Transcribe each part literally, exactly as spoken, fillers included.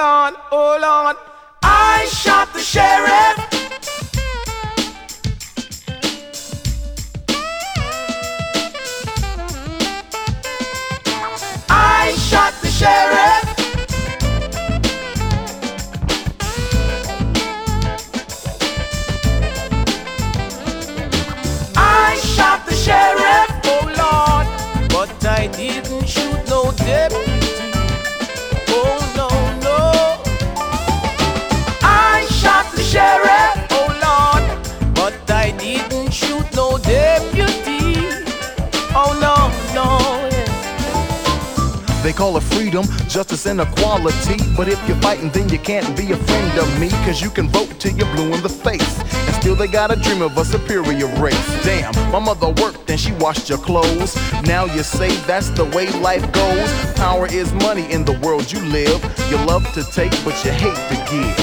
on, hold on. I shot the sheriff. I shot the sheriff. I shot the sheriff. Oh Lord, but I didn't shoot no deputy. Oh no, no. I shot the sheriff. Oh Lord, but I didn't shoot no deputy. Oh no, no. They call it freedom, justice and equality. But if you're fighting, then you can't be a friend of me. Cause you can vote till you're blue in the face, and still they got a dream of a superior race. Damn, my mother worked and she washed your clothes. Now you say that's the way life goes. Power is money in the world you live. You love to take, but you hate to give.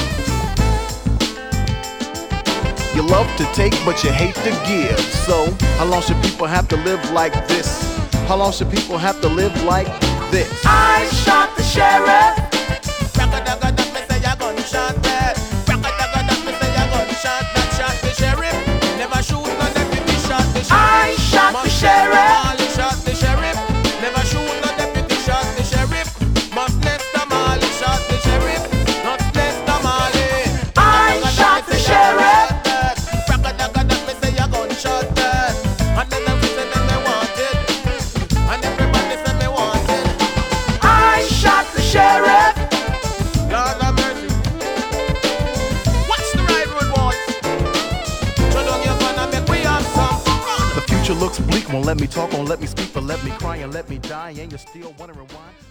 You love to take, but you hate to give. So, how long should people have to live like this? How long should people have to live like this? I shot the sheriff. Rock-a-dugga-duck, me say a gunshot there. Rock-a-dugga-duck, me say a gunshot that shot the sheriff. Never shoot no deputy, shot the sheriff. I shot the sheriff. Marley shot the sheriff. Never shoot no deputy, shot the sheriff. Must Nesta Marley shot the sheriff. Not Nesta Marley. I shot the sheriff. Rock-a-dugga-duck, me say a gunshot there. And then them say them they want it. And everybody say me want it. I shot the sheriff. Lord have mercy. Watch the right road, boys. So don't you gonna make we have some fun. The future looks bleak, won't let me talk, won't let me speak, but let me cry and let me die. And you're still wondering why?